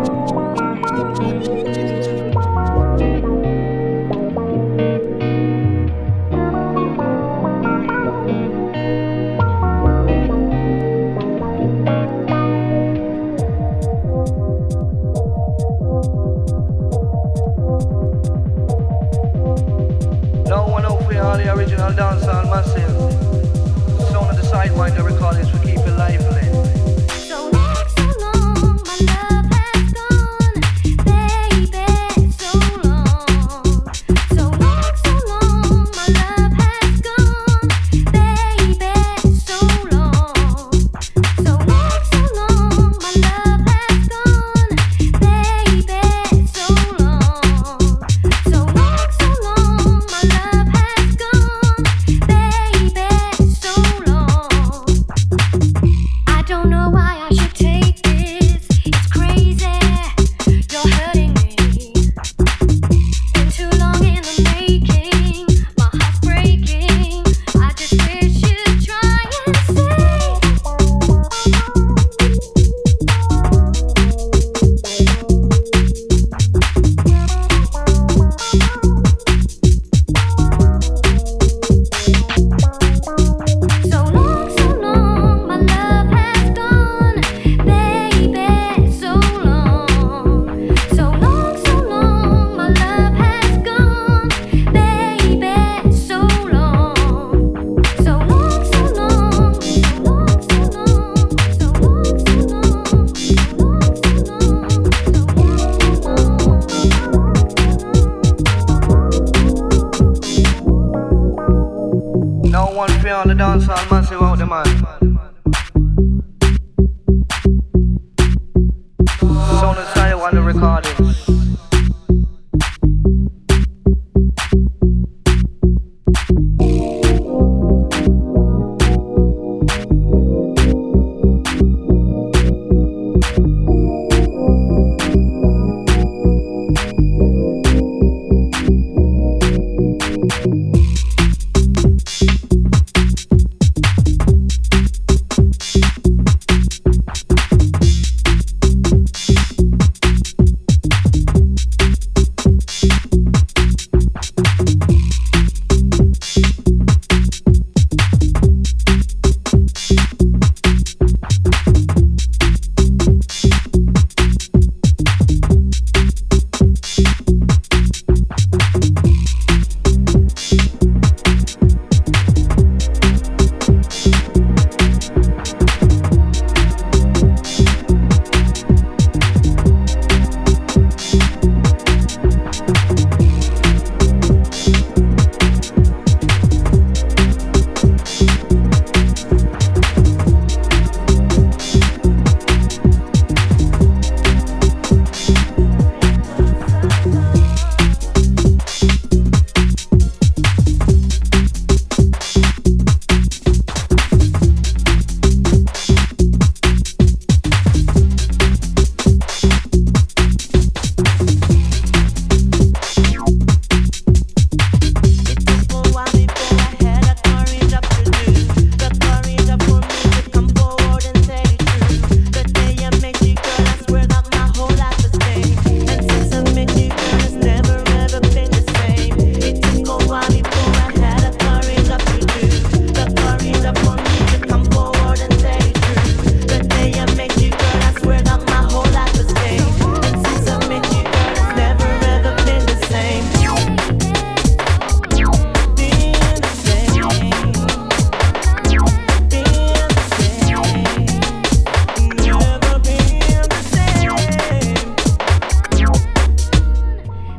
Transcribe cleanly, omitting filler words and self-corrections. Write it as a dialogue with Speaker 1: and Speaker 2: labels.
Speaker 1: Now one out for all the original dancehall massive. Sound of the Sidewinder recordings we keep it lively.
Speaker 2: So long, my love has gone, baby, so long. So long, my love has gone, baby, so long. So long, my love has gone, baby, so long. So long, my love has gone, baby, so long. I don't know why I should take this. It's crazy. You're hurting me. Been too long in the making. My heart's breaking. I just wish you'd try and say. So long, my love has gone, baby, so long. So long, my love has gone, baby, so long. So long, so long, so long.
Speaker 1: Now one for all the dancehall massive out the man. Sound of Sidewinder recordings.